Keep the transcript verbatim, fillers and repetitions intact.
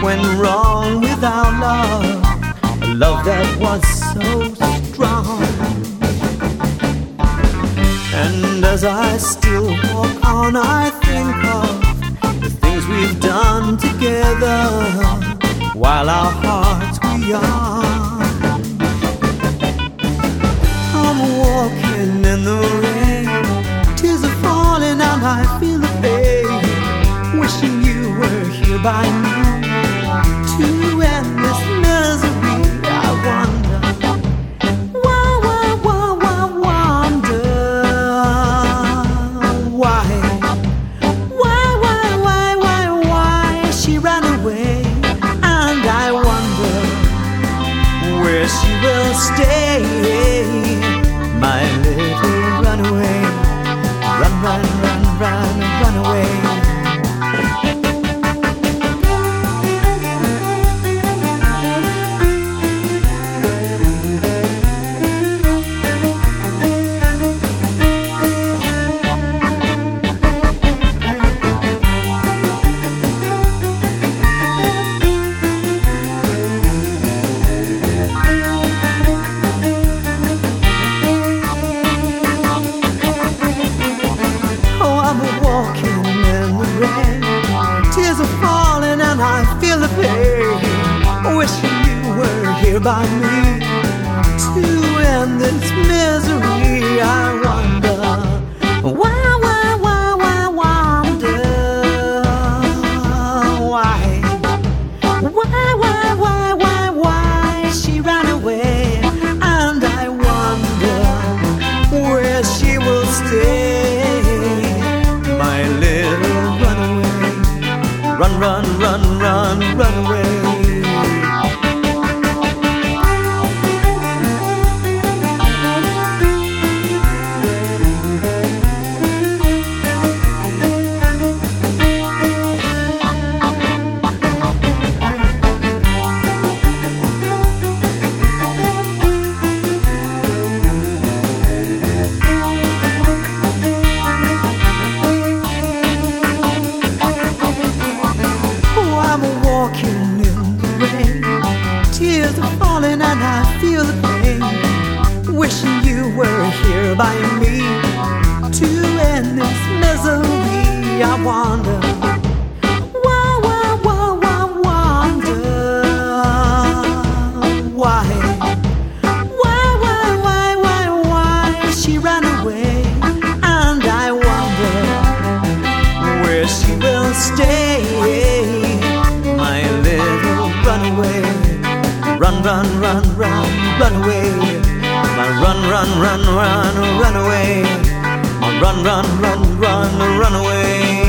went wrong without love, a love that was so strong. And as I still walk on, I think of the things we've done together while our hearts were young. I'm walking in the rain, tears are falling and I feel the pain, wishing you were here by me to end this misery. I wonder, why, why, why, why, wonder why, why, why, why, why, why she ran away, and I wonder where she will stay, my little runaway. Run, run, run, run, run away. Tears are falling and I feel the pain, wishing you were here by me to end this misery. I wonder, why, why, why, why, wonder why, why, why, why, why, why she ran away, and I wonder where she will stay, my little runaway. Run, run, run, run, run away. Walking in the rain, tears are falling and I feel the pain, wishing you were here by me to end this misery. I wonder, why, why, why, why, wonder why, why, why, why, why, why she ran away, and I wonder where she will stay, my little runaway. Run, run, run, run, run away. My run, run, run, run, run away. My run, run, run, run, run away.